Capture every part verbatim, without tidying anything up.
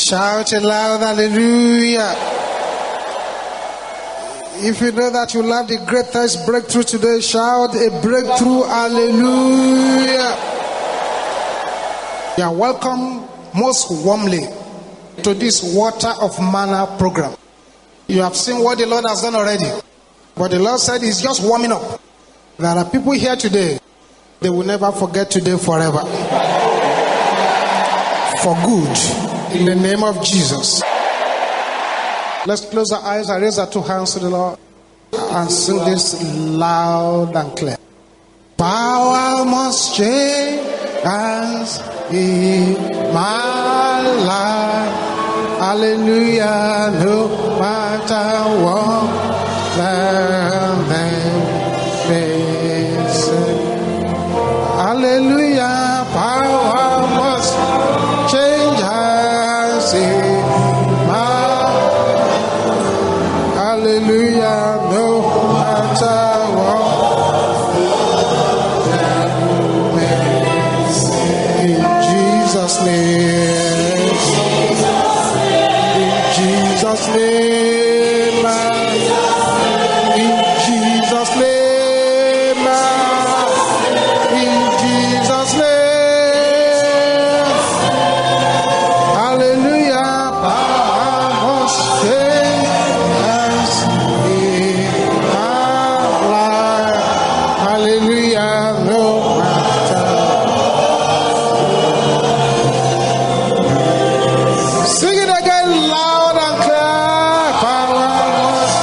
Shout it loud, hallelujah. If you know that you love the greatest breakthrough today, shout a breakthrough, hallelujah. You are welcome most warmly to this Water of Manna program. You have seen what the Lord has done already, but the Lord said He's just warming up. There are people here today, they will never forget today forever. For good, in the name of Jesus. Let's close our eyes and raise our two hands to the Lord and sing this loud and clear. Power must change hands in my life. Hallelujah, no matter what they say. Hallelujah, power must change hands in hallelujah, no matter what. In Jesus' name. In Jesus' name. In Jesus' name. In Jesus' name. Hallelujah. Power must change. Hallelujah, no matter. Sing it again loud and clear. Power must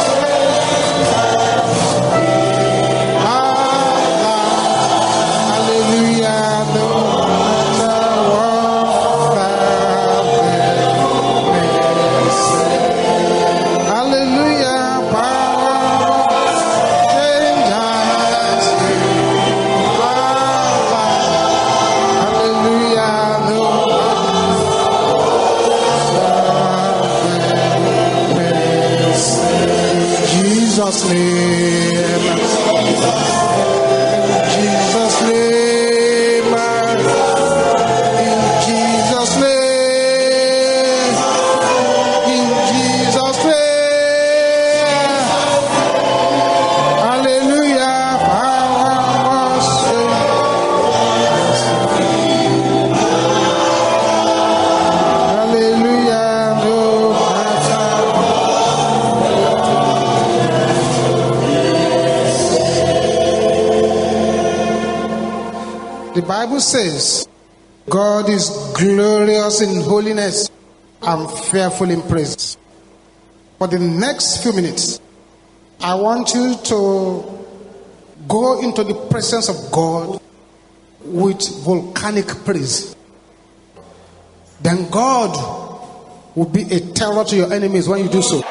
hallelujah, no matter what they say. Hallelujah, power change hands. Jesus' name, Jesus' name, in Jesus' name, in Jesus' name, hallelujah, power must hallelujah, no matter. The Bible says, God is glorious in holiness and fearful in praise. For the next few minutes, I want you to go into the presence of God with volcanic praise. Then God will be a terror to your enemies when you do so.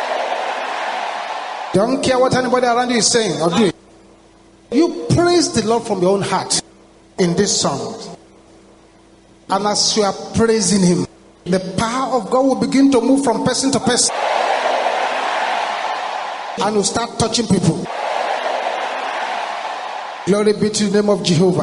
Don't care what anybody around you is saying or doing. You praise the Lord from your own heart in this song. And as you are praising Him, the power of God will begin to move from person to person. And will start touching people. Glory be to the name of Jehovah.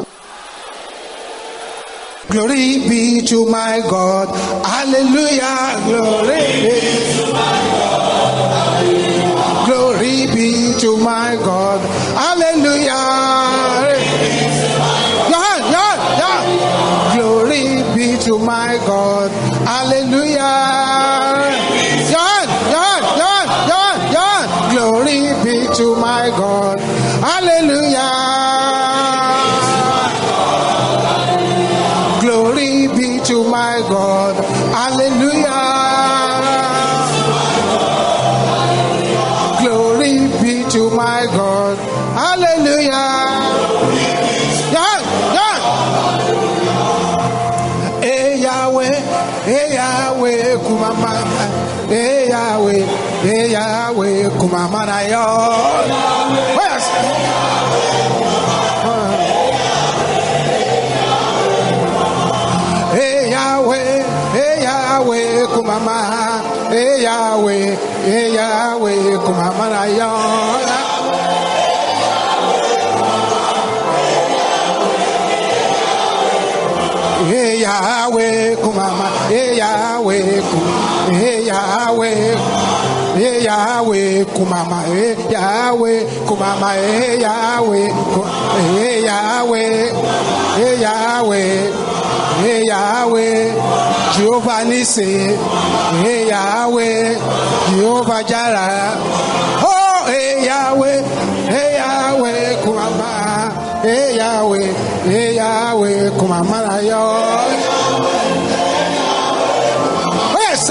Glory be to my God. Hallelujah. Glory be to my God. Hallelujah. Glory be to my God. Hallelujah. Yeah, yeah, yeah. Glory be to my God. Hallelujah. Yeah, yeah, yeah, yeah, yeah. Glory be to my God. Hallelujah. Glory be to my God. Hallelujah. Glory be to my God. Hallelujah. Yeah, yeah. Hey Yahweh, hey Yahweh, kumama. Hey Yahweh, hey Yahweh, kumama na yo. Where's Hey Yahweh, hey Yahweh, kumama. Hey Yahweh, hey Yahweh, kumama na yo. Hey Yahweh, kumama. Hey Yahweh, kum. Hey Yahweh. Hey Yahweh, kumama. Hey Yahweh, kumama. Hey Yahweh, hey Yahweh, hey Yahweh, hey Yahweh, Jehovah Nissi, hey Yahweh, Jehovah Jireh. Oh, hey Yahweh, hey Yahweh, kumama. Hey Yahweh, hey Yahweh, kumama. Yes,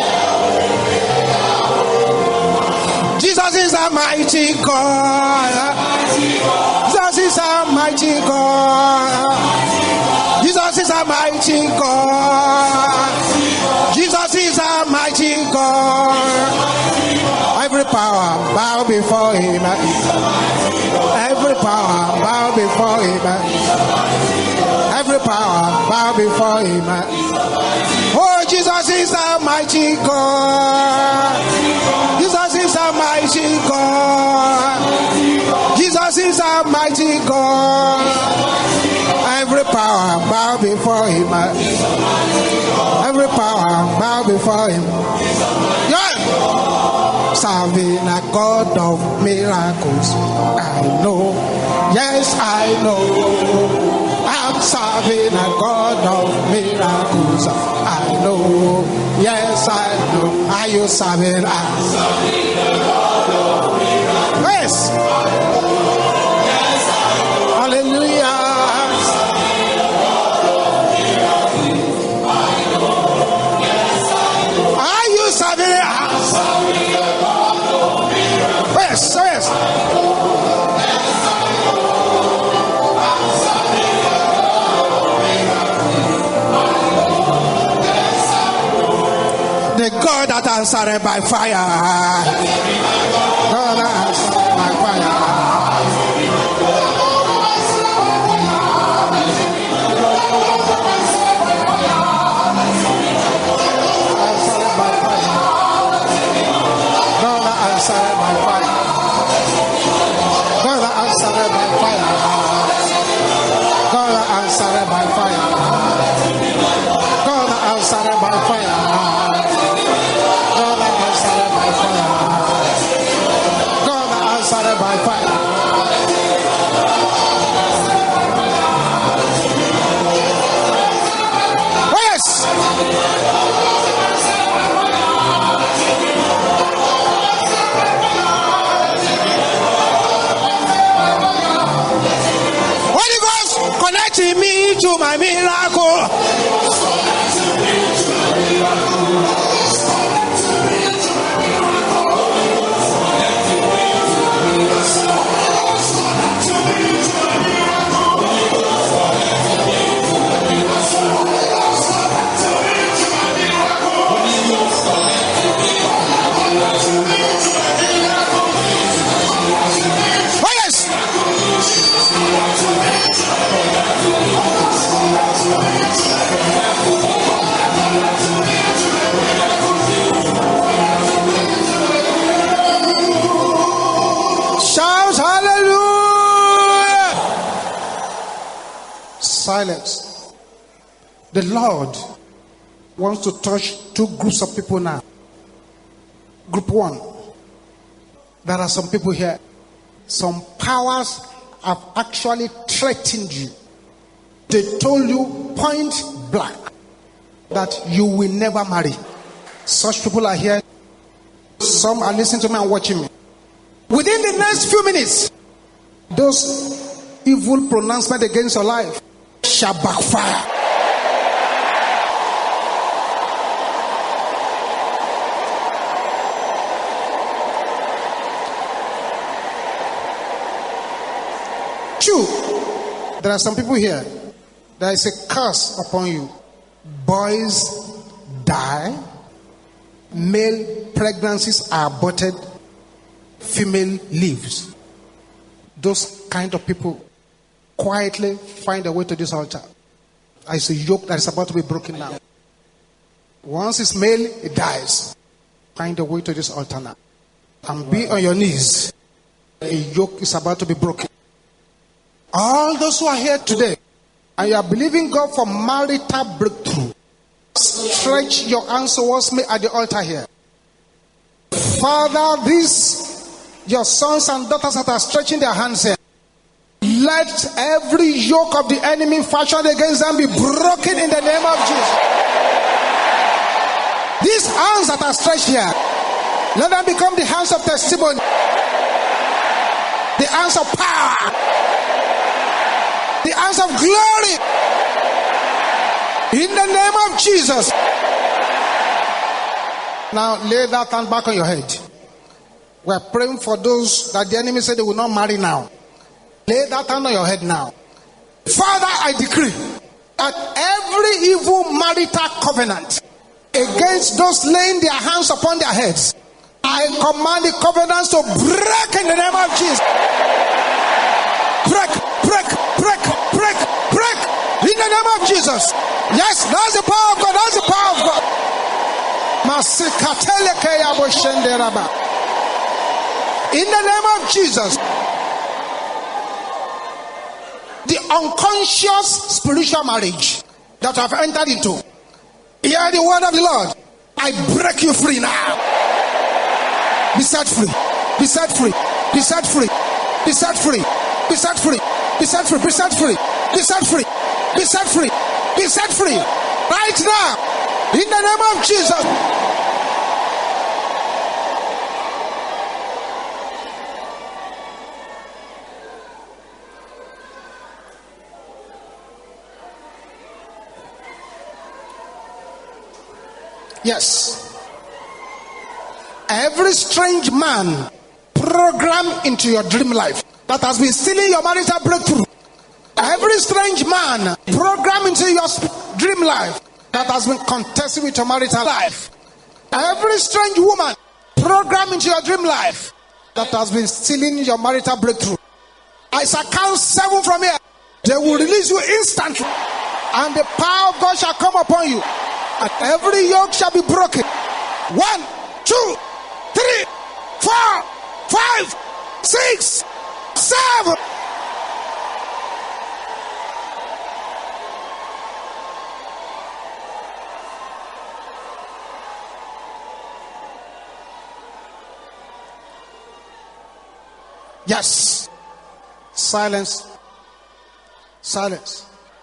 Jesus is a mighty God. Jesus is a mighty God. Jesus is a mighty God. Jesus is a mighty God. Every power bow before him. Every power bow before him. Every power bow before him. Oh, Jesus is a mighty God. Jesus is a mighty God. Jesus is a mighty God. Every power bow before him. Every power bow before him. Yeah. Serving a God of miracles. I know. Yes, I know. I'm serving a God of miracles. I know. Yes, I know. Are you serving? I'm serving a God of miracles. Yes. Yes, I know. Hallelujah. Are you serving? I'm serving a God of miracles. Yes, yes. The God that answered by fire. God that answered by fire. Me to my miracle. Oh yes. Shout hallelujah. Silence. The Lord wants to touch two groups of people now. Group one. There are some people here. Some powers have actually threatened you. They told you point blank that you will never marry. Such people are here. Some are listening to me and watching me. Within the next few minutes, those evil pronouncements against your life shall backfire. Two, there are some people here. There is a curse upon you. Boys die. Male pregnancies are aborted. Female lives. Those kind of people quietly find a way to this altar. It's a yoke that is about to be broken now. Once it's male, it dies. Find a way to this altar now. And be on your knees. A yoke is about to be broken. All those who are here today, and you are believing God for marital breakthrough, stretch your hands towards me at the altar here. Father, these your sons and daughters that are stretching their hands here, let every yoke of the enemy fashioned against them be broken in the name of Jesus. These hands that are stretched here, let them become the hands of testimony, the hands of power, the hands of glory, in the name of Jesus. Now lay that hand back on your head. We're praying for those that the enemy said they will not marry now. Lay that hand on your head now. Father, I decree that every evil marital covenant against those laying their hands upon their heads, I command the covenants to break in the name of Jesus. Break, break, break, break, break in the name of Jesus. Yes, that's the power of God. That's the power of God. In the name of Jesus, the unconscious spiritual marriage that I've entered into, hear the word of the Lord. I break you free now. Be set free. Be set free. Be set free. Be set free. Be set free. Be set free. Be set free. Be set free. Be set free. Be set free. Right now. In the name of Jesus. Yes. Every strange man programmed into your dream life that has been stealing your marital breakthrough. Every strange man programmed into your dream life that has been contesting with your marital life. Every strange woman programmed into your dream life that has been stealing your marital breakthrough. I shall count seven from here. They will release you instantly, and the power of God shall come upon you, and every yoke shall be broken. One, two, three, four, five, six, seven. Yes. Silence. Silence.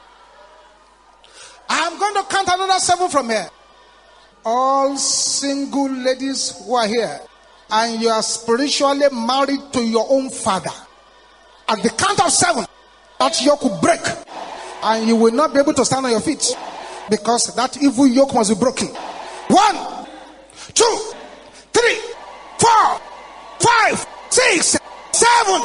I'm going to count another seven from here. All single ladies who are here and you are spiritually married to your own father, at the count of seven, that yoke will break and you will not be able to stand on your feet, because that evil yoke must be broken. One, two, three, four, five, six, seven.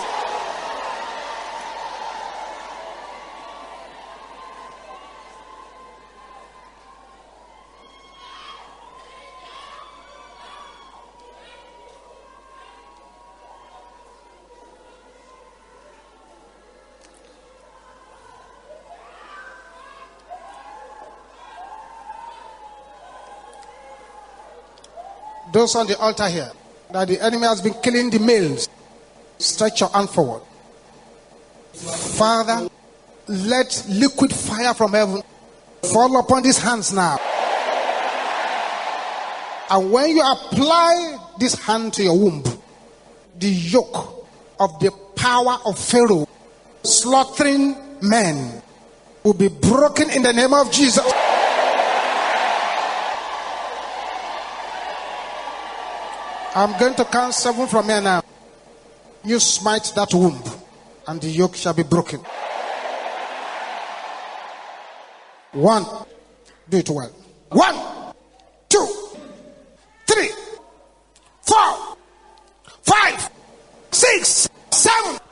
Those on the altar here, that the enemy has been killing the males, stretch your hand forward. Father, let liquid fire from heaven fall upon these hands now. And when you apply this hand to your womb, the yoke of the power of Pharaoh slaughtering men will be broken in the name of Jesus. I'm going to count seven from here now. You smite that womb, and the yoke shall be broken. One. Do it well. One, two, three, four, five, six, seven.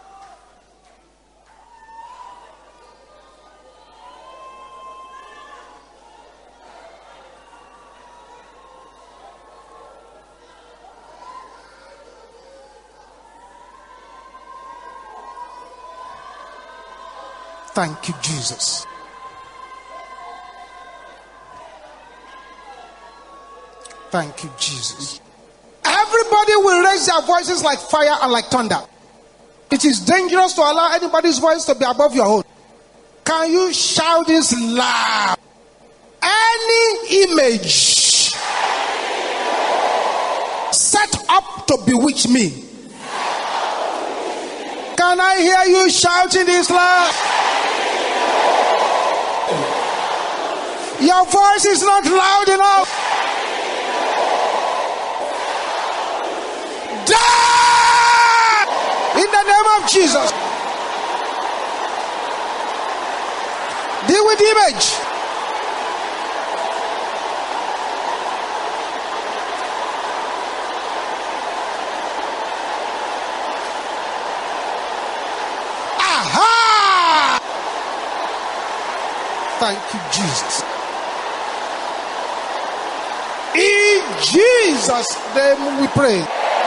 Thank you, Jesus. Thank you, Jesus. Everybody will raise their voices like fire and like thunder. It is dangerous to allow anybody's voice to be above your own. Can you shout this loud? Any image set up to bewitch me. Can I hear you shouting this loud? Your voice is not loud enough. Die in the name of Jesus. Deal with the image. Aha! Thank you, Jesus. In Jesus' name we pray.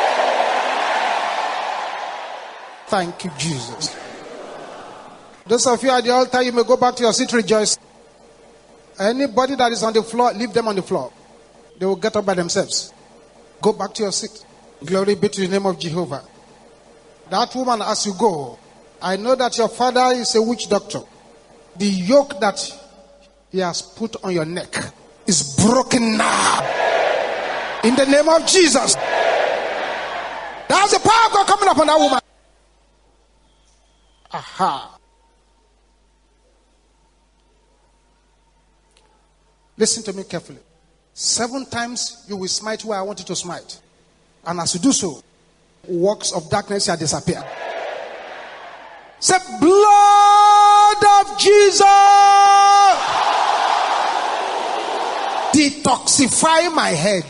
Thank you, Jesus. Those of you at the altar, you may go back to your seat, rejoice. Anybody that is on the floor, leave them on the floor. They will get up by themselves. Go back to your seat. Glory be to the name of Jehovah. That woman, as you go, I know that your father is a witch doctor. The yoke that he has put on your neck is broken now. In the name of Jesus. There's the power of God coming upon that woman. Aha. Listen to me carefully. Seven times you will smite where I want you to smite. And as you do so, works of darkness shall disappear. Say, blood of Jesus, detoxify my head.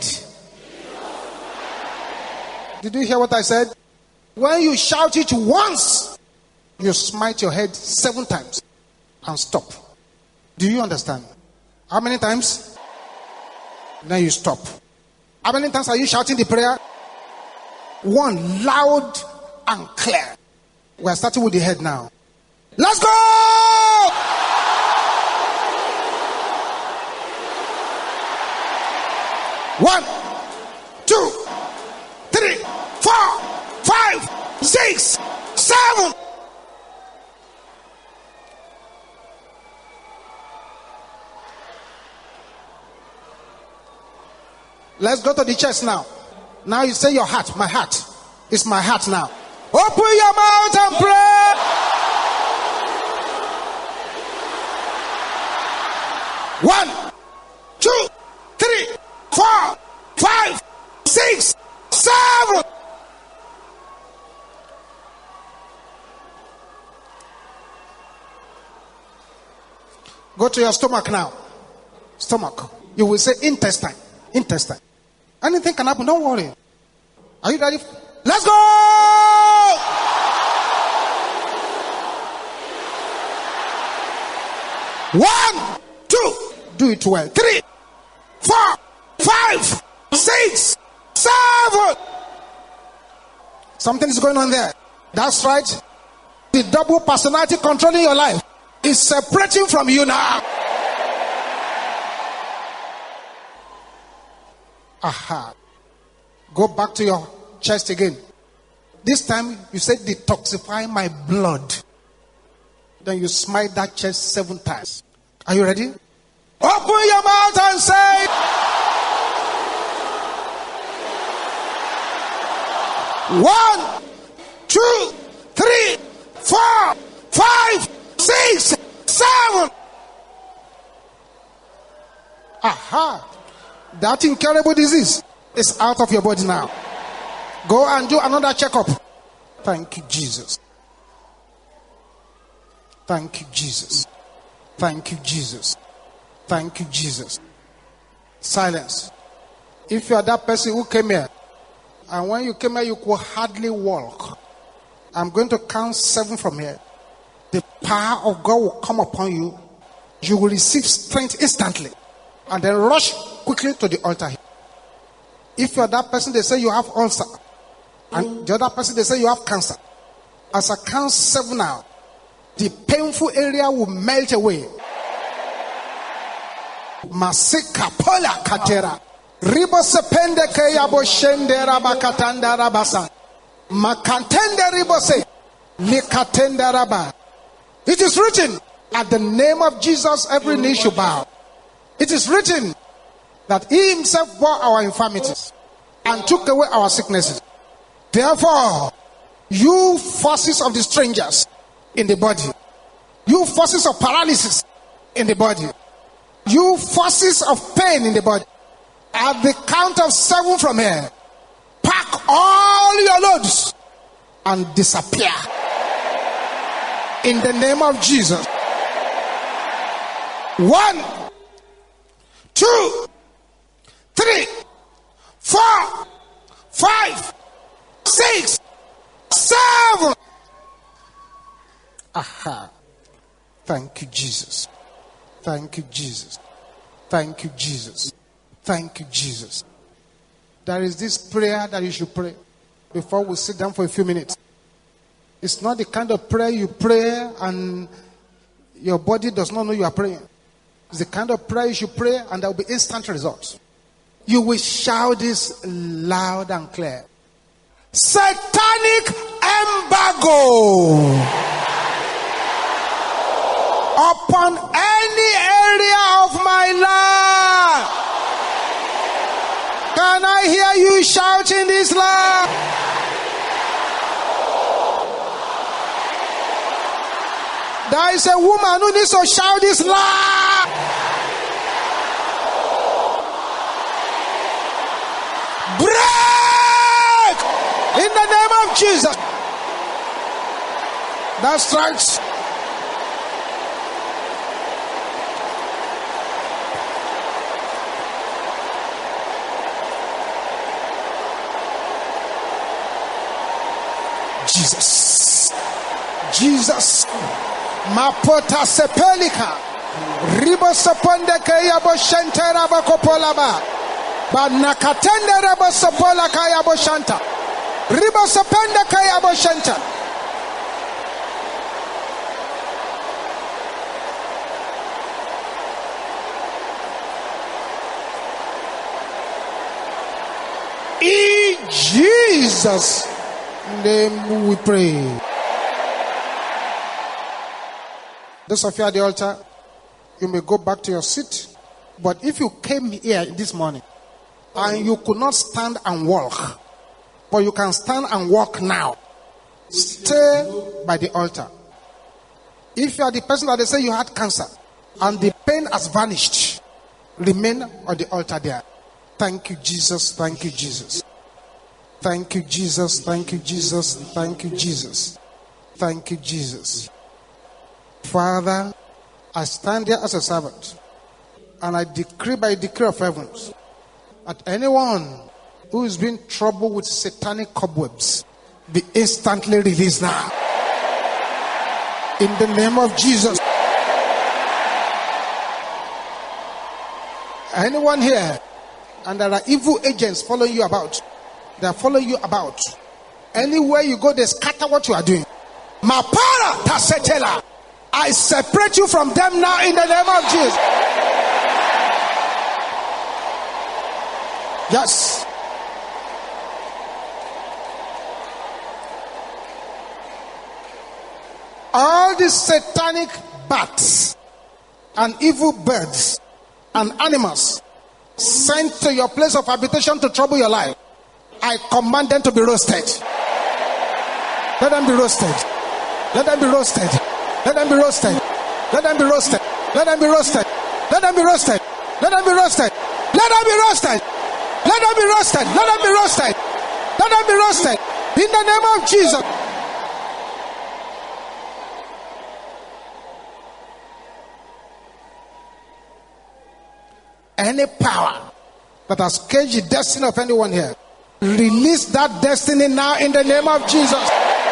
Did you hear what I said? When you shout it once, you smite your head seven times and stop. Do you understand? How many times? Then you stop. How many times are you shouting the prayer? One, loud and clear. We are starting with the head now. Let's go! One, two, three, four, five, six, seven. Let's go to the chest now. Now you say your heart. My heart. It's my heart now. Open your mouth and pray. One, two, three, four, five, six, seven. Go to your stomach now. Stomach. You will say intestine. Intestine. Anything can happen. Don't worry. Are you ready? Let's go! One, two, do it well. Three, four, five, six, seven. Something is going on there. That's right. The double personality controlling your life is separating from you now. Aha. Go back to your chest again. This time you say, detoxify my blood. Then you smite that chest seven times. Are you ready? Open your mouth and say, one, two, three, four, five, six, seven. Aha. That incurable disease is out of your body now. Go and do another checkup. Thank you, Jesus. Thank you, Jesus. Thank you, Jesus. Thank you, Jesus. Silence. If you are that person who came here, and when you came here, you could hardly walk, I'm going to count seven from here. The power of God will come upon you. You will receive strength instantly. And then rush quickly to the altar. If you are that person, they say you have ulcer. And the other person, they say you have cancer. As I count seven now, the painful area will melt away. Masika pola katera. Ribo sepende ke yabo shende rabakatanda rabasa. Makantende ribo se. Likatenda raba. It is written, At the name of Jesus, every knee shall bow. It is written that he himself bore our infirmities and took away our sicknesses. Therefore, you forces of the strangers in the body, you forces of paralysis in the body, you forces of pain in the body, at the count of seven from here, pack all your loads and disappear in the name of Jesus. One, two, three, four, five, six, seven. Aha. Thank you, Jesus. Thank you, Jesus. Thank you, Jesus. Thank you, Jesus. There is this prayer that you should pray before we sit down for a few minutes. It's not the kind of prayer you pray and your body does not know you are praying. It's the kind of prayer you should pray and there will be instant results. You will shout this loud and clear. Satanic embargo upon any area of my life. Can I hear you shouting this loud? There is a woman who needs to shout this loud. Break in the name of Jesus. That's right. Jesus. Jesus. Mapota sepelika. Ribo seponde kaya bo shentera ba kopola ba. Ba nakatende rebo sepola kaya bo shanta. Ribo sepende kaya bo shanta. In Jesus' name we pray. Those of you at the altar, you may go back to your seat. But if you came here this morning and you could not stand and walk, but you can stand and walk now, stay by the altar. If you are the person that they say you had cancer and the pain has vanished, remain on the altar there. Thank you, Jesus. Thank you, Jesus. Thank you, Jesus. Thank you, Jesus. Thank you, Jesus. Thank you, Jesus. Father, I stand here as a servant and I decree by decree of heavens that anyone who is being troubled with satanic cobwebs be instantly released now. In the name of Jesus. Anyone here and there are evil agents following you about, they are following you about. Anywhere you go, they scatter what you are doing. Mapara tasetela. I separate you from them now in the name of Jesus. Yes. All these satanic bats and evil birds and animals sent to your place of habitation to trouble your life, I command them to be roasted. Let them be roasted. Let them be roasted. Let them be roasted. Let them be roasted. Let them be roasted. Let them be roasted. Let them be roasted. Let them be roasted. Let them be roasted. Let them be roasted. Let them be roasted. In the name of Jesus. Any power that has caged the destiny of anyone here, release that destiny now in the name of Jesus.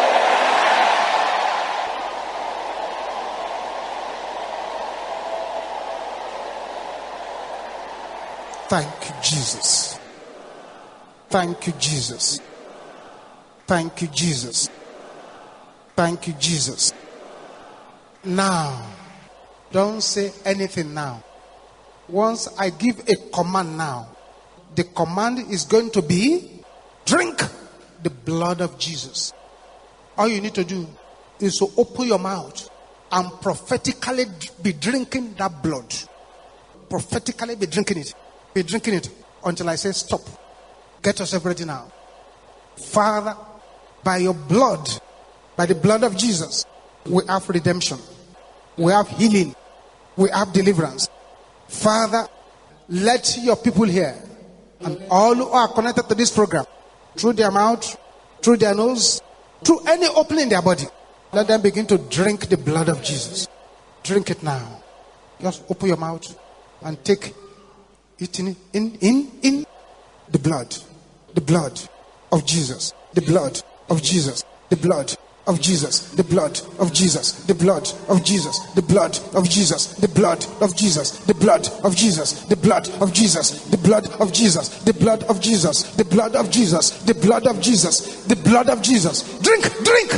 Thank you, Jesus. Thank you, Jesus. Thank you, Jesus. Thank you, Jesus. Now, don't say anything now. Once I give a command now, the command is going to be drink the blood of Jesus. All you need to do is to open your mouth and prophetically be drinking that blood. Prophetically be drinking it. Be drinking it until I say stop. Get yourself ready now. Father, by your blood, by the blood of Jesus, we have redemption. We have healing. We have deliverance. Father, let your people here and all who are connected to this program, through their mouth, through their nose, through any opening in their body, let them begin to drink the blood of Jesus. Drink it now. Just open your mouth and take it in, in, in, in the blood. The blood of Jesus. The blood of Jesus. The blood of Jesus. The blood of Jesus. The blood of Jesus. The blood of Jesus. The blood of Jesus. The blood of Jesus. The blood of Jesus. The blood of Jesus. The blood of Jesus. The blood of Jesus. The blood of Jesus. The blood of Jesus. Drink, drink.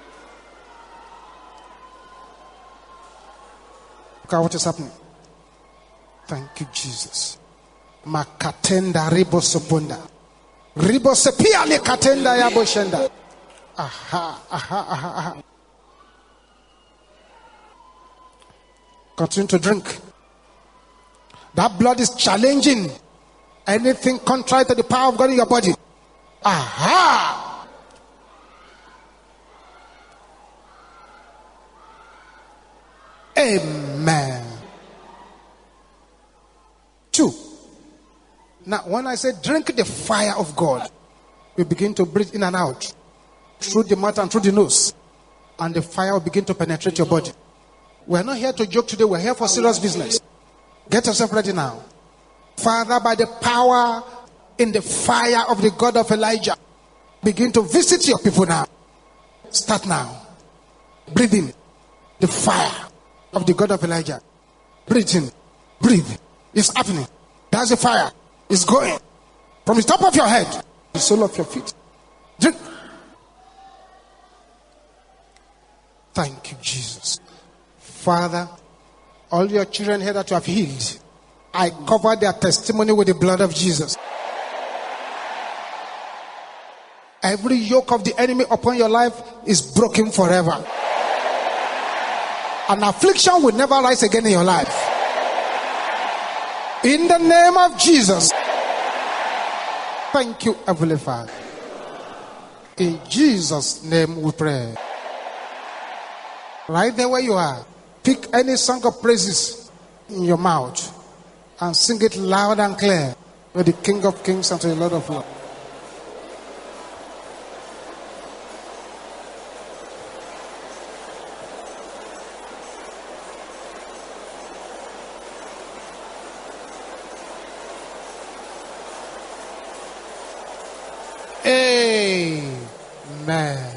Look at what is happening. Thank you, Jesus. Makatenda ribosobunda. Ribosepia le katenda ya boshenda. Aha, aha, aha, aha. Continue to drink. That blood is challenging anything contrary to the power of God in your body. Aha. Amen. Two. Now, when I say drink the fire of God, we begin to breathe in and out through the mouth and through the nose, and the fire will begin to penetrate your body. We're not here to joke today. We're here for serious business. Get yourself ready now. Father, by the power in the fire of the God of Elijah, begin to visit your people now. Start now. Breathe in the fire of the God of Elijah. Breathe in. Breathe. It's happening. That's the fire. It's going from the top of your head to the sole of your feet. Drink. Thank you, Jesus. Father, all your children here that you have healed, I cover their testimony with the blood of Jesus. Every yoke of the enemy upon your life is broken forever. An affliction will never rise again in your life. In the name of Jesus. Thank you, Heavenly Father. In Jesus' name we pray. Right there where you are, pick any song of praises in your mouth and sing it loud and clear to the King of Kings and to the Lord of Lords. Amen.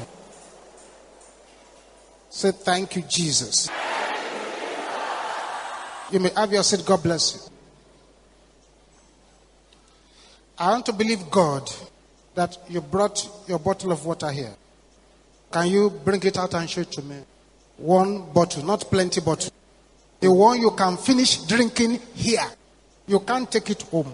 Say thank you, Jesus. You may have your seat. God bless you. I want to believe God that you brought your bottle of water here. Can you bring it out and show it to me? One bottle, not plenty bottle. The one you can finish drinking here. You can't take it home.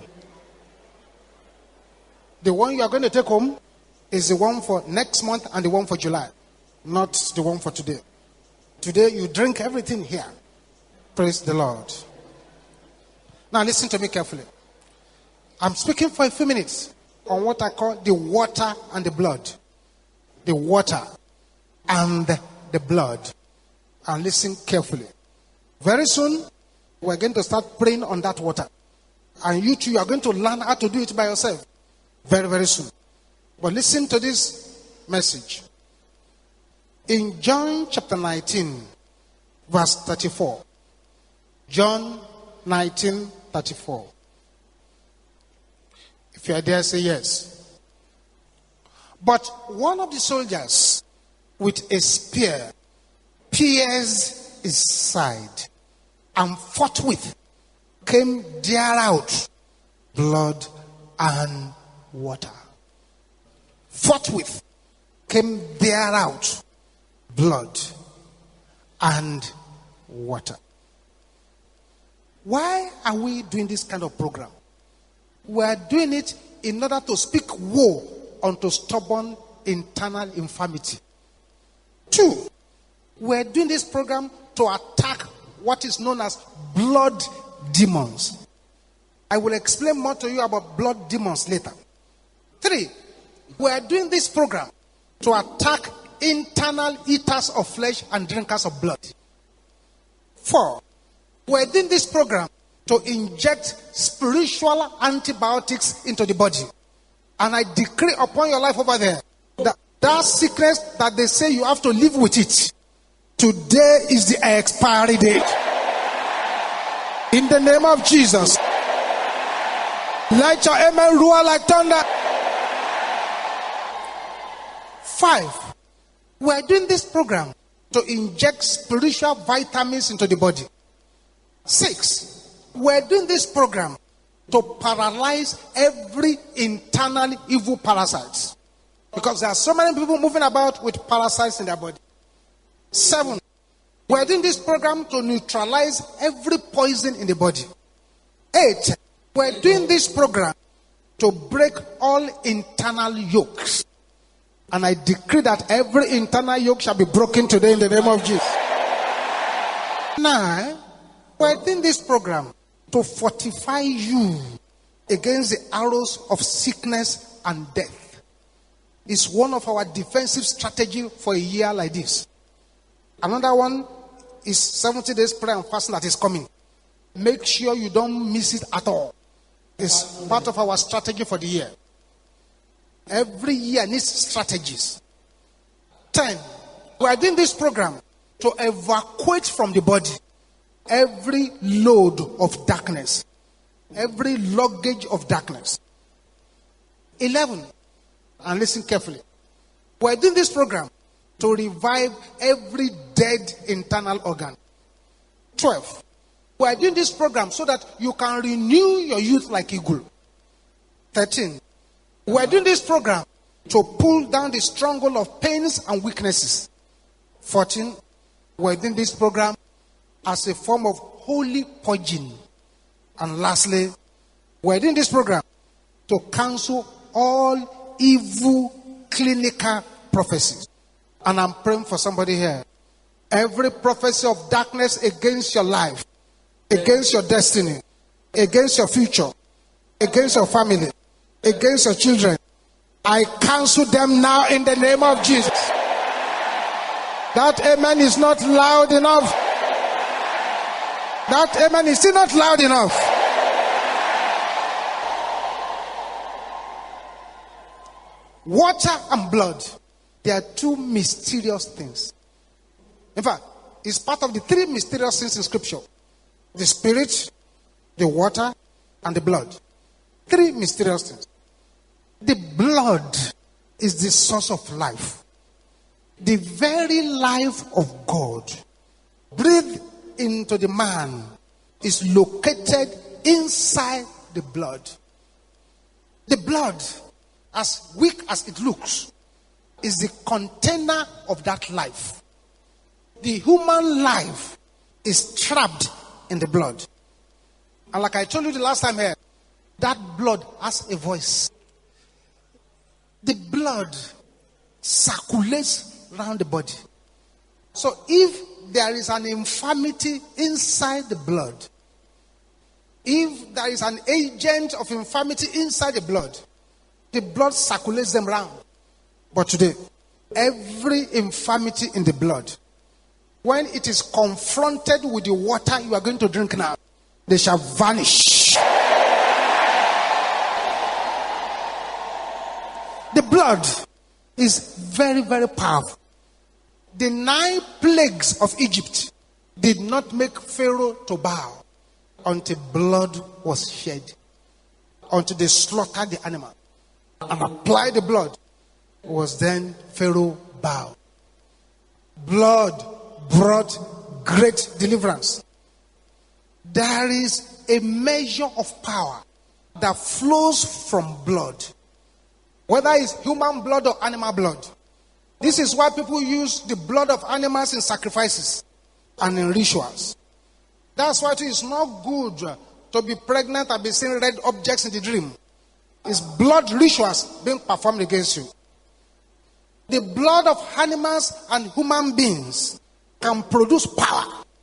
The one you are going to take home is the one for next month and the one for July, not the one for today. Today you drink everything here. Praise the Lord. Now listen to me carefully. I'm speaking for a few minutes on what I call the water and the blood. The water and the blood. And listen carefully. Very soon, we're going to start praying on that water. And you too, you are going to learn how to do it by yourself. Very, very soon. But listen to this message. In John chapter nineteen, verse thirty-four. John nineteen, thirty-four. If you are there, say yes. But one of the soldiers with a spear pierced his side, and forthwith came there out blood and water. Forthwith came there out blood and water. Why are we doing this kind of program? We are doing it in order to speak woe unto stubborn internal infirmity. Two, we are doing this program to attack what is known as blood demons. I will explain more to you about blood demons later. Three, we are doing this program to attack internal eaters of flesh and drinkers of blood. Four, we are doing this program to inject spiritual antibiotics into the body. And I decree upon your life over there that that sickness that they say you have to live with it, today is the expiry date. In the name of Jesus. Let your amen roar like thunder. Five, we are doing this program to inject spiritual vitamins into the body. Six, we are doing this program to paralyze every internal evil parasites. Because there are so many people moving about with parasites in their body. Seven, we are doing this program to neutralize every poison in the body. Eight, we are doing this program to break all internal yokes. And I decree that every internal yoke shall be broken today in the name of Jesus. Nine, we are doing this program to fortify you against the arrows of sickness and death. It's one of our defensive strategy for a year like this. Another one is seventy days prayer and fasting that is coming. Make sure you don't miss it at all. It's part of our strategy for the year. Every year needs strategies. Ten, we are doing this program to evacuate from the body every load of darkness, every luggage of darkness. Eleven, and listen carefully. We are doing this program to revive every dead internal organ. Twelve, we are doing this program so that you can renew your youth like eagle. Thirteen, we are doing this program to pull down the stronghold of pains and weaknesses. Fourteen, we are doing this program as a form of holy purging. And lastly, we are doing this program to cancel all evil clinical prophecies. And I'm praying for somebody here. Every prophecy of darkness against your life, against your destiny, against your future, against your family, against your children, I cancel them now in the name of Jesus. That amen is not loud enough. That amen is still not loud enough. Water and blood, they are two mysterious things. In fact, it's part of the three mysterious things in scripture. The spirit, the water, and the blood. Three mysterious things. The blood is the source of life. The very life of God breathed into the man is located inside the blood. The blood, as weak as it looks, is the container of that life. The human life is trapped in the blood. And like I told you the last time here, that blood has a voice. The blood circulates around the body. So if there is an infirmity inside the blood, if there is an agent of infirmity inside the blood, the blood circulates them around. But today, every infirmity in the blood, when it is confronted with the water you are going to drink now, they shall vanish. The blood is very, very powerful. The nine plagues of Egypt did not make Pharaoh to bow until blood was shed, until they slaughtered the animal and applied the blood. Was then Pharaoh bowed. Blood brought great deliverance. There is a measure of power that flows from blood, whether it's human blood or animal blood. This is why people use the blood of animals in sacrifices and in rituals. That's why it is not good to be pregnant and be seeing red objects in the dream. It's blood rituals being performed against you. The blood of animals and human beings can produce power.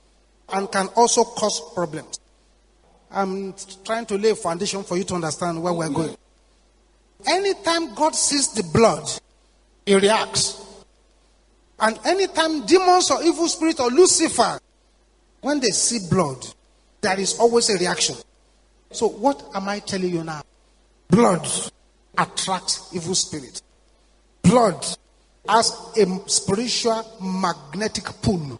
and can also cause problems. I'm trying to lay a foundation for you to understand where we're going. Anytime God sees the blood, he reacts. And anytime demons or evil spirit or Lucifer, when they see blood, there is always a reaction. So what am I telling you now? Blood attracts evil spirit. Blood has a spiritual magnetic pull.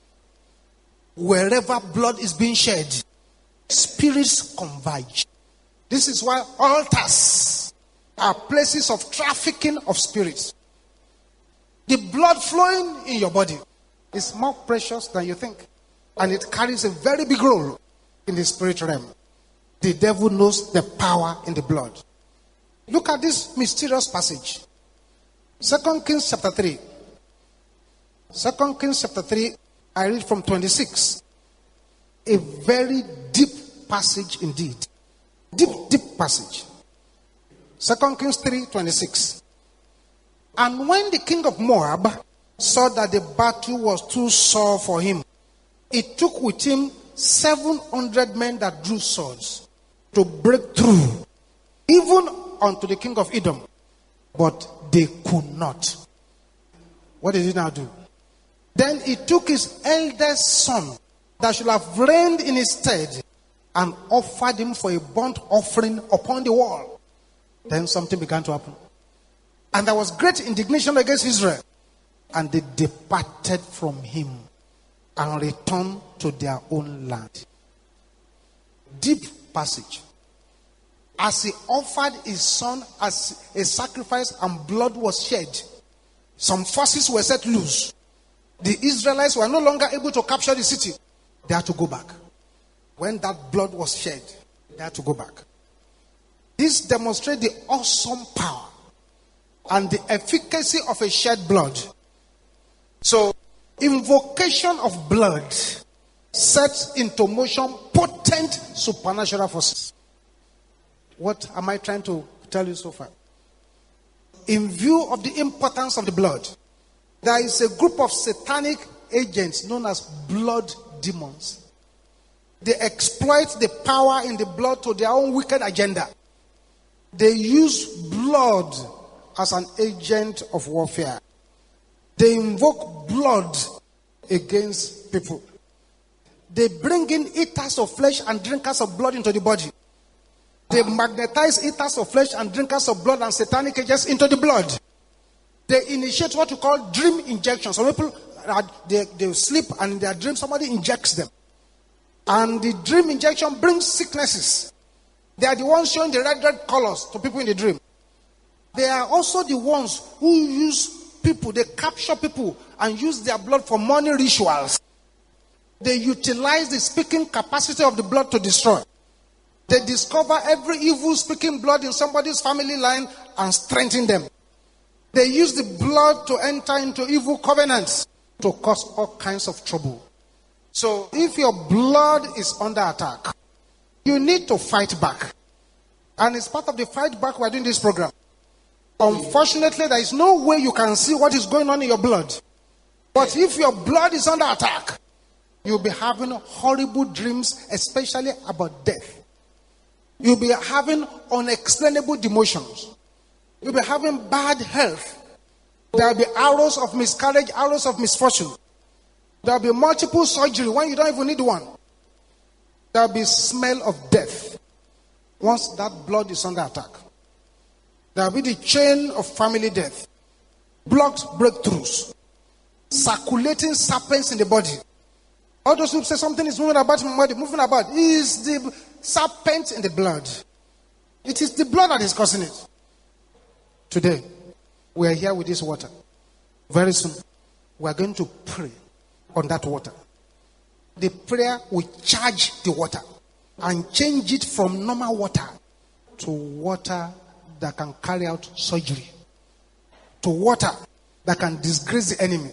Wherever blood is being shed, spirits converge. This is why altars are places of trafficking of spirits. The blood flowing in your body is more precious than you think. And it carries a very big role in the spiritual realm. The devil knows the power in the blood. Look at this mysterious passage. Second Kings chapter three. Second Kings chapter three, I read from twenty-six. A very deep passage indeed. Deep, deep passage. Second Kings three, twenty-six. And when the king of Moab saw that the battle was too sore for him, he took with him seven hundred men that drew swords to break through, even unto the king of Edom. But they could not. What did he now do? Then he took his eldest son that should have reigned in his stead and offered him for a burnt offering upon the wall. Then something began to happen. And there was great indignation against Israel. And they departed from him and returned to their own land. Deep passage. As he offered his son as a sacrifice and blood was shed, some forces were set loose. The Israelites were no longer able to capture the city. They had to go back. When that blood was shed, they had to go back. This demonstrates the awesome power and the efficacy of a shed blood. So, invocation of blood sets into motion potent supernatural forces. What am I trying to tell you so far? In view of the importance of the blood, there is a group of satanic agents known as blood demons. They exploit the power in the blood to their own wicked agenda. They use blood as an agent of warfare. They invoke blood against people. They bring in eaters of flesh and drinkers of blood into the body. They magnetize eaters of flesh and drinkers of blood and satanic agents into the blood. They initiate what we call dream injection. Some people, they, they sleep and in their dream somebody injects them. And the dream injection brings sicknesses. They are the ones showing the red, red colors to people in the dream. They are also the ones who use people, they capture people and use their blood for money rituals. They utilize the speaking capacity of the blood to destroy. They discover every evil speaking blood in somebody's family line and strengthen them. They use the blood to enter into evil covenants to cause all kinds of trouble. So if your blood is under attack, you need to fight back. And it's part of the fight back we're doing this program. Unfortunately, there is no way you can see what is going on in your blood. But if your blood is under attack, you'll be having horrible dreams, especially about death. You'll be having unexplainable demotions. You'll be having bad health. There'll be arrows of miscarriage, arrows of misfortune. There'll be multiple surgery when you don't even need one. There'll be smell of death once that blood is under attack. There'll be the chain of family death, blocked breakthroughs, circulating serpents in the body. All those who say something is moving about in my body, moving about, is the serpent in the blood. It is the blood that is causing it. Today, we are here with this water. Very soon, we are going to pray on that water. The prayer will charge the water and change it from normal water to water that can carry out surgery, to water that can disgrace the enemy,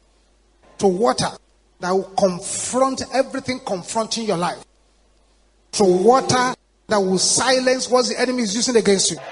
to water that will confront everything confronting your life, to water that will silence what the enemy is using against you.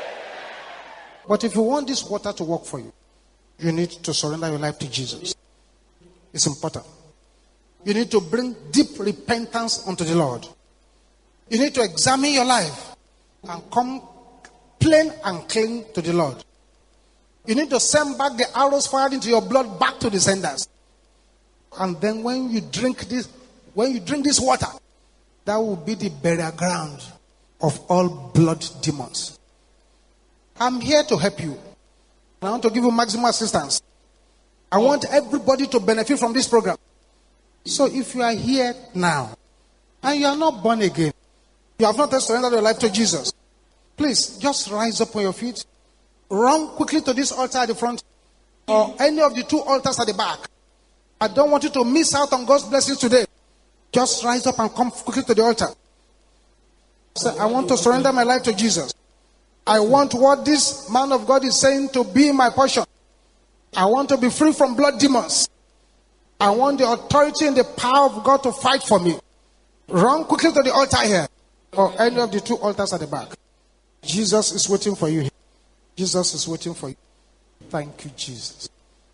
But if you want this water to work for you, you need to surrender your life to Jesus. It's important. You need to bring deep repentance unto the Lord. You need to examine your life and come plain and clean to the Lord. You need to send back the arrows fired into your blood back to the senders. And then when you drink this, when you drink this water, that will be the burial ground of all blood demons. I'm here to help you. I want to give you maximum assistance. I want everybody to benefit from this program. So if you are here now and you are not born again, you have not surrendered your life to Jesus, please just rise up on your feet, run quickly to this altar at the front or any of the two altars at the back. I don't want you to miss out on God's blessings today. Just rise up and come quickly to the altar. Say, I want to surrender my life to Jesus. I want what this man of God is saying to be my portion. I want to be free from blood demons. I want the authority and the power of God to fight for me. Run quickly to the altar here or any of the two altars at the back. Jesus is waiting for you here. Jesus is waiting for you. Thank you, Jesus.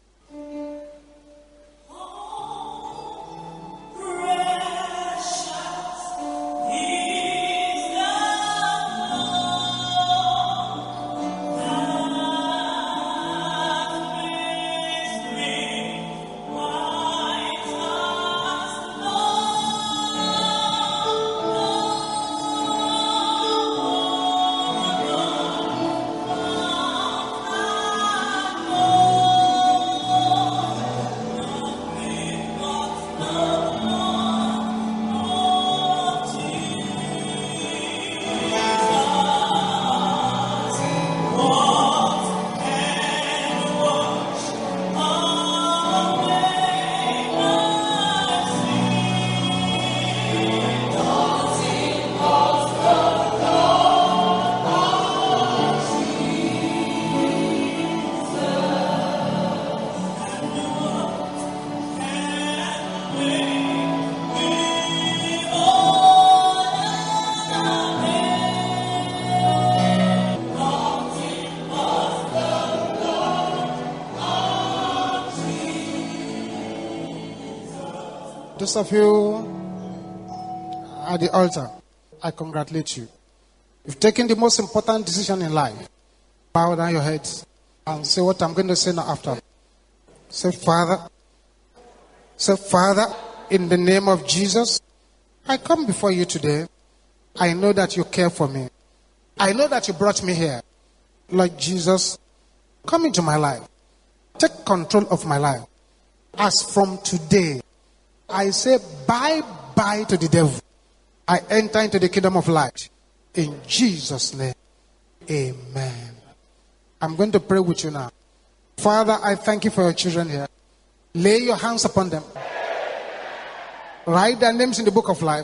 Those of you at the altar, I congratulate you. You've taken the most important decision in life. Bow down your heads and say what I'm going to say now after. Say, Father, say, Father, in the name of Jesus, I come before you today. I know that you care for me. I know that you brought me here. Lord Jesus, come into my life. Take control of my life. As from today, I say bye-bye to the devil. I enter into the kingdom of light. In Jesus' name, amen. I'm going to pray with you now. Father, I thank you for your children here. Lay your hands upon them. Write their names in the book of life.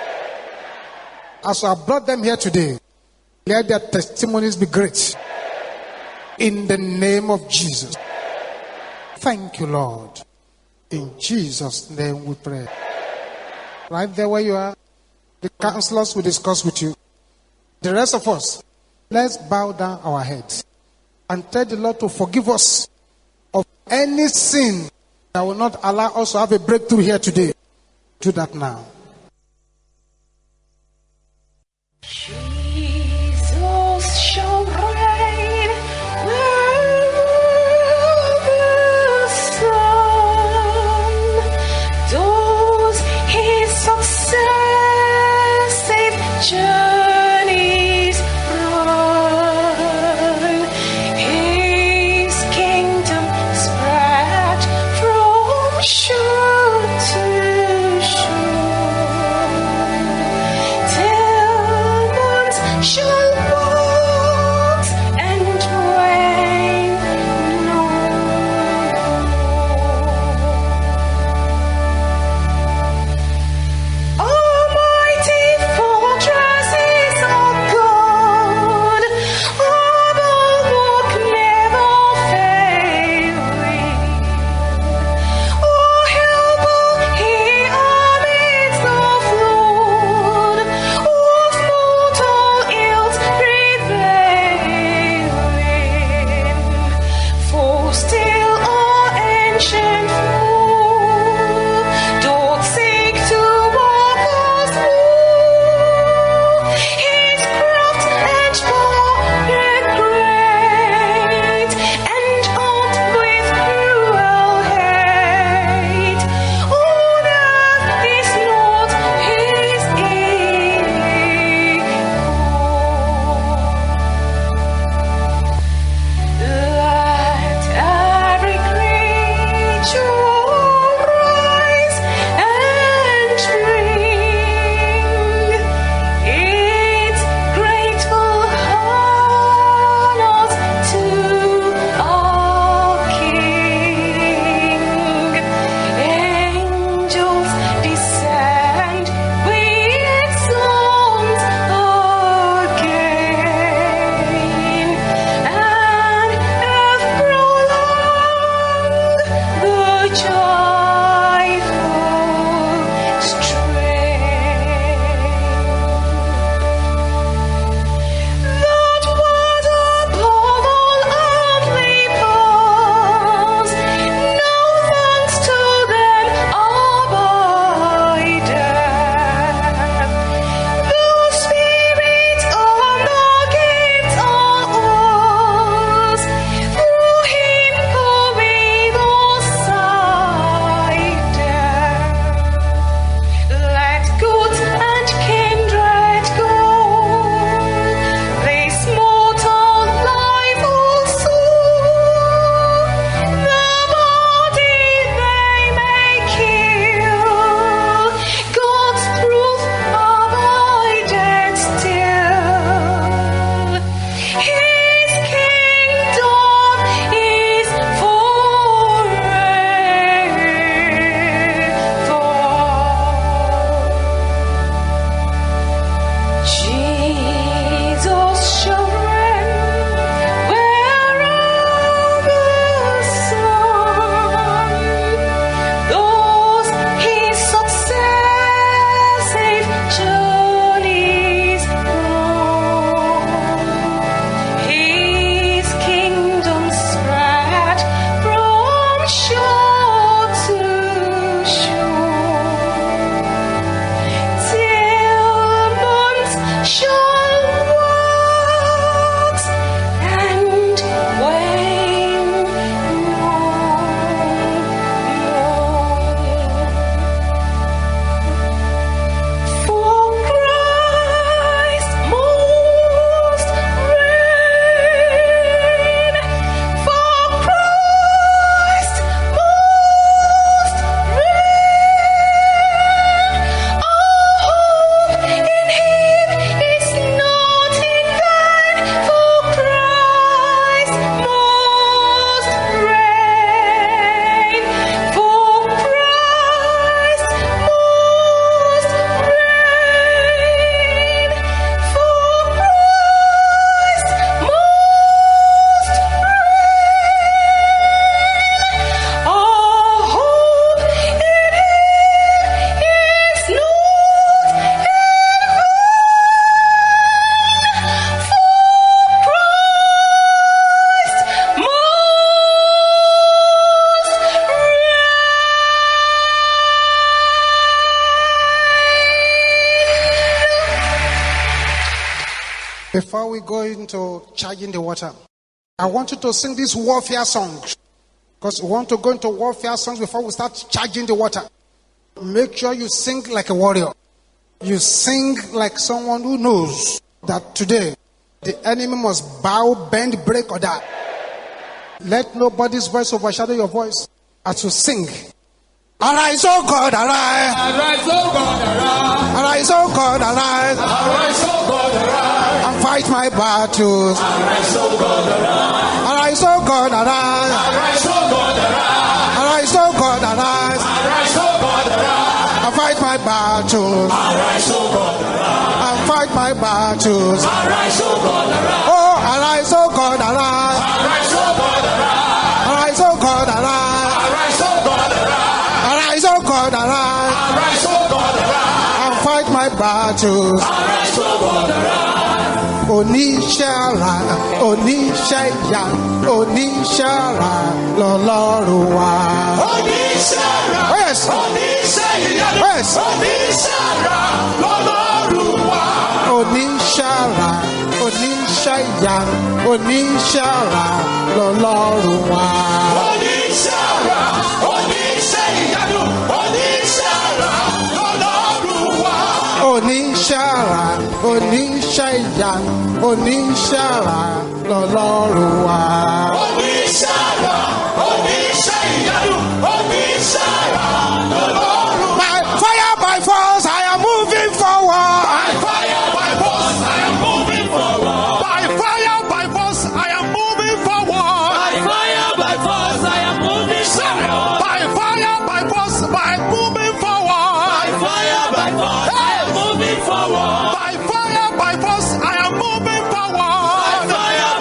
As I brought them here today, let their testimonies be great. In the name of Jesus. Thank you, Lord. In Jesus' name we pray. Right there where you are, the counselors will discuss with you. The rest of us, let's bow down our heads and tell the Lord to forgive us of any sin that will not allow us to have a breakthrough here today. Do that now. Jesus shall reign those his successive journeys run, his kingdom spread from shore to shore, till the we go into charging the water, I want you to sing this warfare song. Because we want to go into warfare songs before we start charging the water. Make sure you sing like a warrior. You sing like someone who knows that today the enemy must bow, bend, break, or die. Let nobody's voice overshadow your voice as you sing. Arise, oh God, arise. Arise, oh God, arise. Arise, oh God, arise. Arise, oh God, arise. And fight my battles. Arise, oh God, arise. Arise, oh God, arise. Arise, oh God, arise. Arise, oh God, arise. Arise, oh God, arise. And fight my battles. Arise, oh God, arise. And fight my battles. Arise, oh God, arise. Oh, arise, oh God, arise. Arise, oh God, arise. Arise, oh God, arise. Arise, oh God, arise. Arise, oh God, arise. Arise, oh God, arise. And fight my battles. Arise, oh God, arise. Oníṣẹ́ra, oníṣẹ́yà, oníṣẹ́ra lọ́lọ́run wa. Oníṣẹ́ra, Yes. oníṣẹ́yà, Yes. oníṣẹ́ra lọ́lọ́run wa. Oníṣẹ́ra, oníṣẹ́yà, oníṣẹ́ra lọ́lọ́run wa. Oníṣẹ́ra, oníṣẹ́yà, oníṣẹ́ra lọ́lọ́run wa. Oníṣẹ́ra, oníṣẹ́yà, oníṣẹ́ra lọ́lọ́run wa. Oníṣẹ́ra, oníṣẹ́yà, oníṣẹ́ra lọ́lọ́run wa. By fire, by force, I am moving forward. By fire, by force, I am moving forward. By fire, by force, I am moving forward. By fire, by force, I am moving forward. By fire, by force, I am moving forward. By fire, by force, I am moving forward. By fire, by force, I am moving forward. By fire,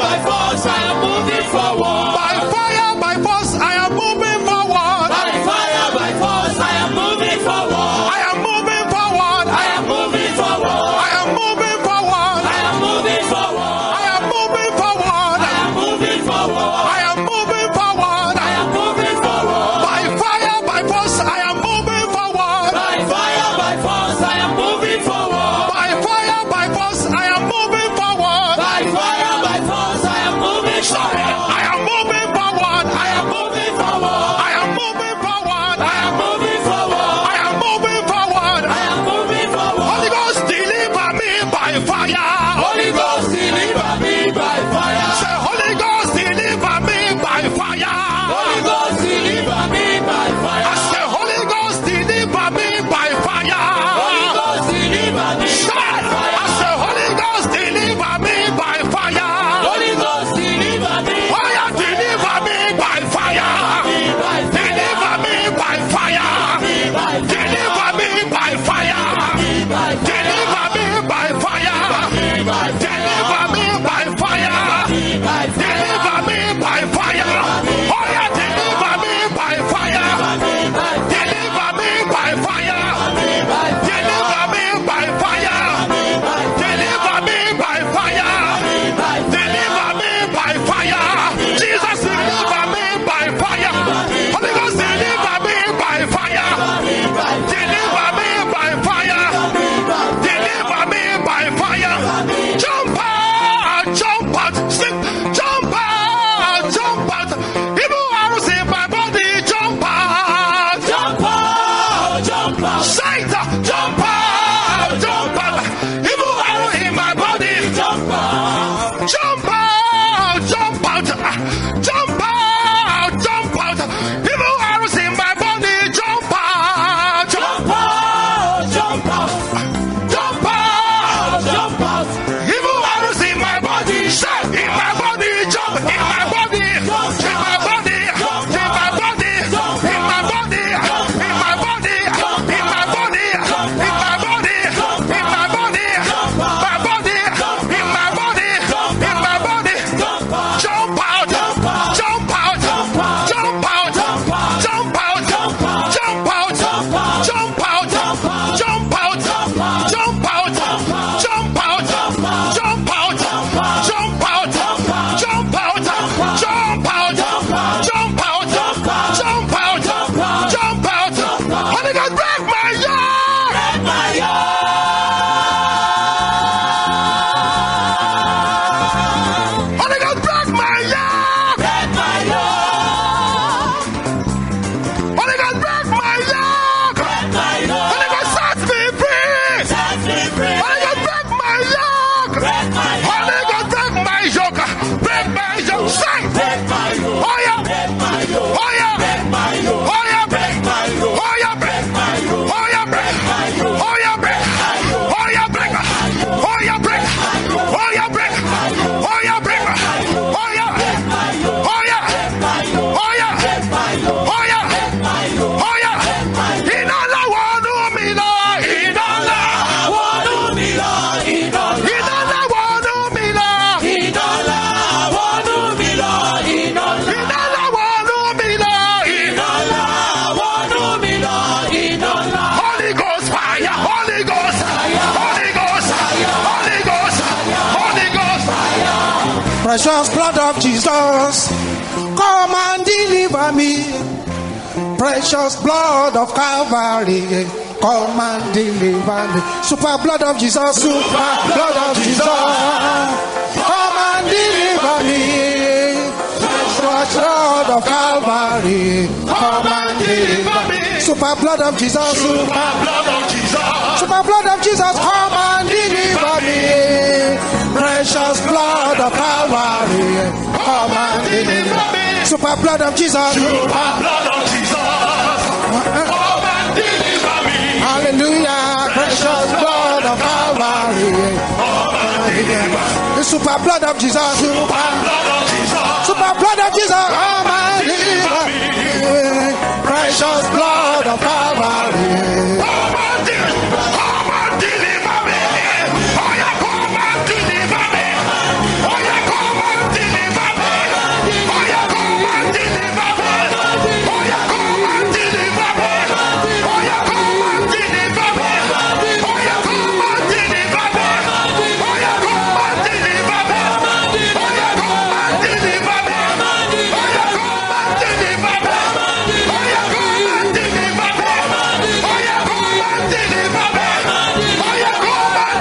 Precious blood of Jesus, come and deliver me. Precious blood of Calvary, come and deliver me. Super blood of Jesus, super blood of Jesus, come and deliver me. Precious blood of Calvary, come and deliver me. Super blood of Jesus, super blood of Jesus, super blood of Jesus, come and deliver me. Precious blood of Calvary, come and deliver me. Super blood of Jesus, super blood of Jesus, come and deliver me. Hallelujah, precious blood of Calvary, come and deliver me. The super blood of Jesus, super blood of Jesus, super blood of Jesus, come and deliver me. Precious blood of Calvary, come and deliver, come and deliver me. Oh yeah, come and deliver me. Oh yeah, come and deliver me. Oh yeah, come and deliver me. Oh yeah, come and deliver me. Oh yeah, come and deliver me. Oh yeah, come and deliver me. Oh yeah, come and deliver me. Oh yeah, come and deliver me. Oh yeah, come and deliver me. Oh yeah, come and deliver me. Oh yeah, come and deliver me. Oh yeah, come and deliver me. Oh yeah, come and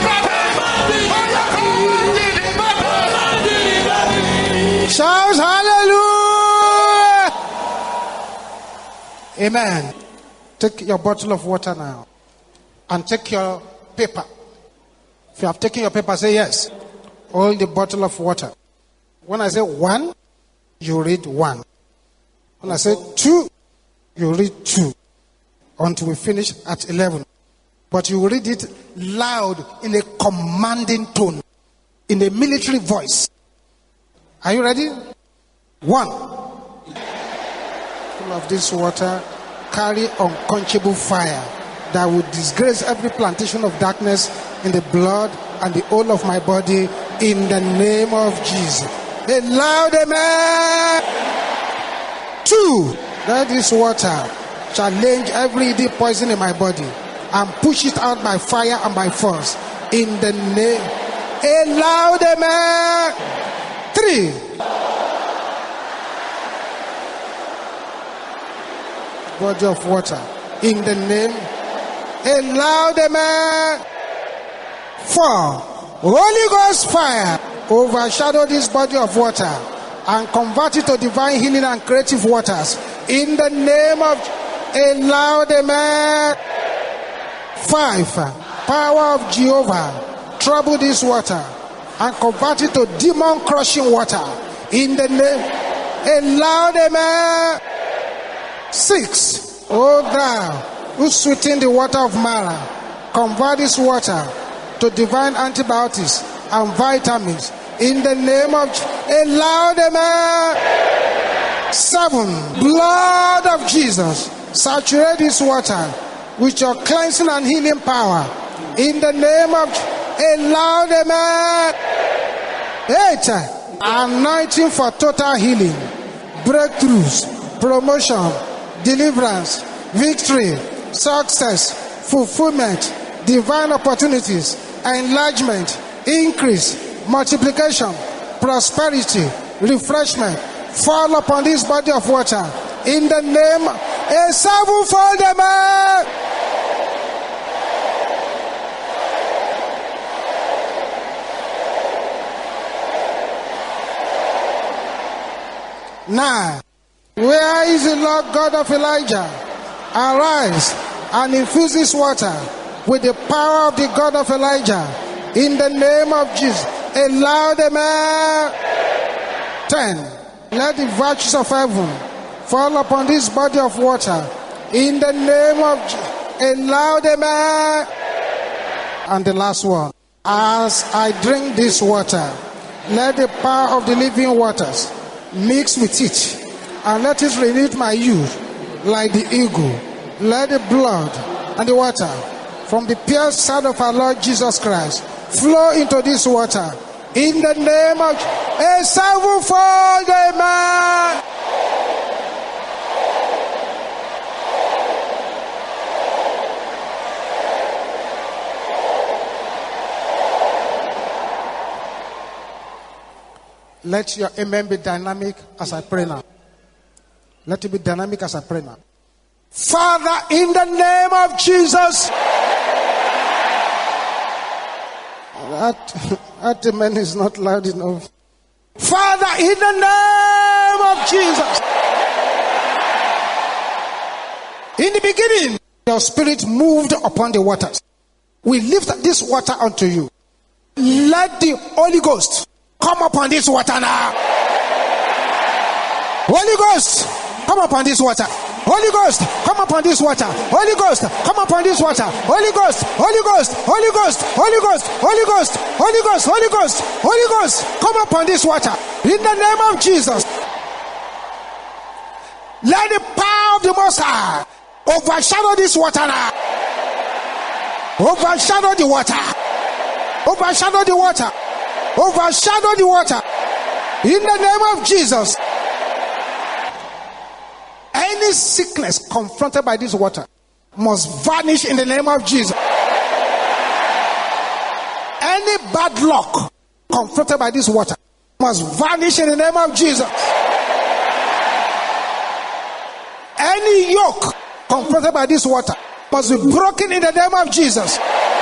deliver me. Shout hallelujah. Amen. Take your bottle of water now and take your paper. If you have taken your paper, say yes. Hold the bottle of water. When I say one, you read one. When I say two, you read two. Until we finish at eleven. But you read it loud in a commanding tone, in a military voice. Are you ready? One. Full of this water, carry unquenchable fire that will disgrace every plantation of darkness in the blood and the whole of my body, in the name of Jesus. A loud amen. Two. Let this water challenge every deep poison in my body and push it out by fire and by force, in the name. A loud amen. Three. Body of water, in the name. A loud amen. Four. Holy Ghost fire overshadow this body of water and convert it to divine healing and creative waters, in the name of. A loud amen. Five. Power of Jehovah trouble this water and convert it to demon crushing water, in the name. A loud amen. Six. Oh thou who sweeten the water of Mara, convert this water to divine antibiotics and vitamins, in the name of. A loud amen. Seven. Blood of Jesus, saturate this water with your cleansing and healing power, in the name of. A loud amen. Eight. Anointing for total healing, breakthroughs, promotion, deliverance, victory, success, fulfillment, divine opportunities, enlargement, increase, multiplication, prosperity, refreshment fall upon this body of water, in the name. A sevenfold amen. Nine. Where is the Lord God of Elijah? Arise and infuse this water with the power of the God of Elijah, in the name of Jesus. A loud amen. Ten. Let the virtues of heaven fall upon this body of water, in the name of Jesus. A loud amen. And the last one. As I drink this water, let the power of the living waters mix with it, and let it renew my youth like the eagle. Let the blood and the water from the pierced side of our Lord Jesus Christ flow into this water, in the name of. A sevenfold amen. Let your amen be dynamic as I pray now. Let it be dynamic as I pray now. Father, in the name of Jesus. That, that amen is not loud enough. Father, in the name of Jesus. In the beginning, your spirit moved upon the waters. We lift this water unto you. Let the Holy Ghost come upon this water now. Holy Ghost, come upon this water. Holy Ghost, come upon this water. Holy Ghost, come upon this water. Holy Ghost, Holy Ghost, Holy Ghost, Holy Ghost, Holy Ghost, Holy Ghost, Holy Ghost, Holy Ghost, come upon this water. In the name of Jesus. Let the power of the Most High overshadow this water now. Overshadow the water. Overshadow the water. Overshadow the water. In the name of Jesus. Any sickness confronted by this water must vanish in the name of Jesus. Any bad luck confronted by this water must vanish in the name of Jesus. Any yoke confronted by this water must be broken in the name of Jesus.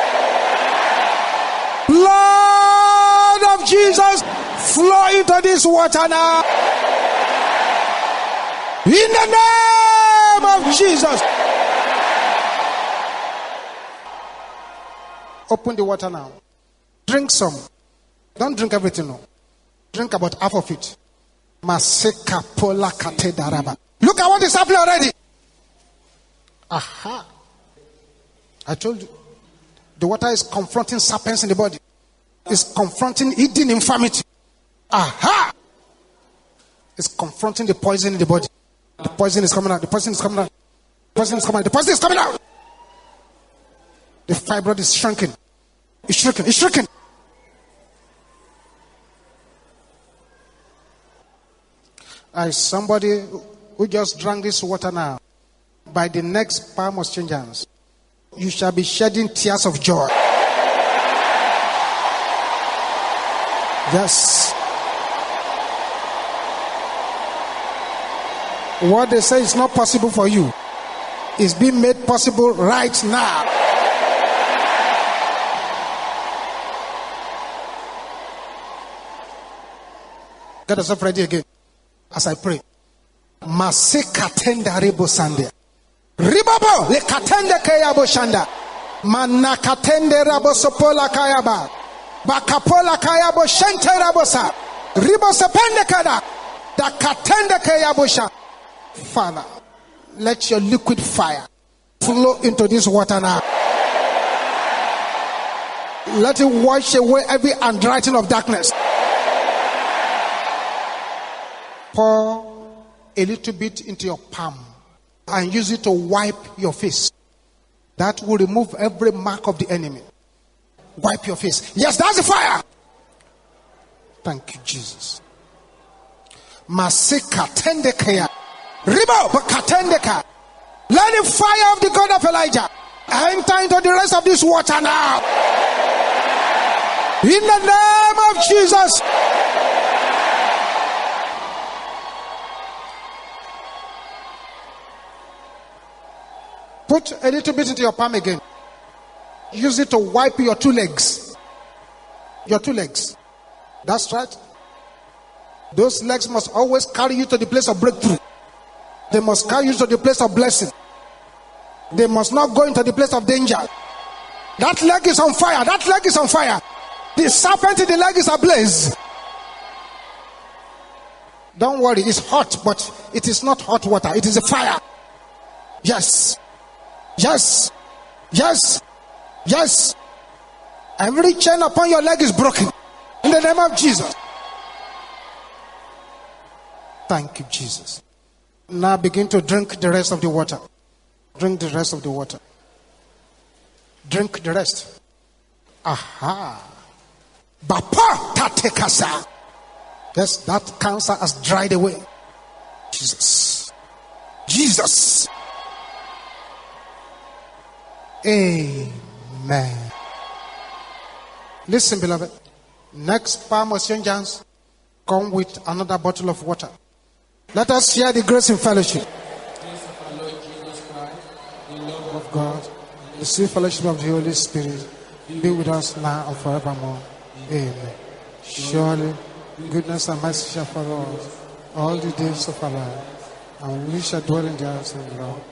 Blood of Jesus, flow into this water now. In the name of Jesus. Open the water now. Drink some. Don't drink everything now. Drink about half of it. Maseka pola kate daraba. Look at what is happening already. Aha. I told you. The water is confronting serpents in the body. It's confronting hidden infirmity. Aha. It's confronting the poison in the body. The poison is coming out. The poison is coming out. The poison is coming out. The poison is coming out. The fibroid is shrinking. It's shrinking. It's shrinking. I somebody who just drank this water now. By the next palm of change hands, you shall be shedding tears of joy. Yes. What they say is not possible for you is being made possible right now. Get yourself ready again as I pray. Masekatenda rebo sandia. Ribabo le katende kayabo shanda. Manakatende rabo sopola kayaba. Bakapola kayabo shente rabosa. Ribo sepende kada. Da katende kayabo sha. Father, let your liquid fire flow into this water now. Let it wash away every handwriting of darkness. Pour a little bit into your palm and use it to wipe your face. That will remove every mark of the enemy. Wipe your face. Yes, that's the fire. Thank you, Jesus. Masika tendekaya. Ribo bakatendeka. Let the fire of the God of Elijah enter into the rest of this water now. In the name of Jesus. Put a little bit into your palm again. Use it to wipe your two legs. Your two legs. That's right. Those legs must always carry you to the place of breakthrough. They must carry you to the place of blessing. They must not go into the place of danger. That leg is on fire. That leg is on fire. The serpent in the leg is ablaze. Don't worry, it's hot, but it is not hot water. It is a fire. Yes. Yes. Yes. Yes. Every chain upon your leg is broken. In the name of Jesus. Thank you, Jesus. Now begin to drink the rest of the water. Drink the rest of the water. Drink the rest. Aha. Bapa tatekasa. Yes, that cancer has dried away. Jesus. Jesus. Amen. Listen, beloved. Next palm of Saint John's, come with another bottle of water. Let us share the grace in fellowship. The love of God, the sweet fellowship of the Holy Spirit be with us now and forevermore. Amen. Surely, goodness and mercy shall follow us all the days of our life, and we shall dwell in the house of the Lord.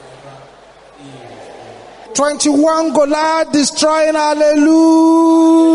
twenty-one Goliath destroying, hallelujah.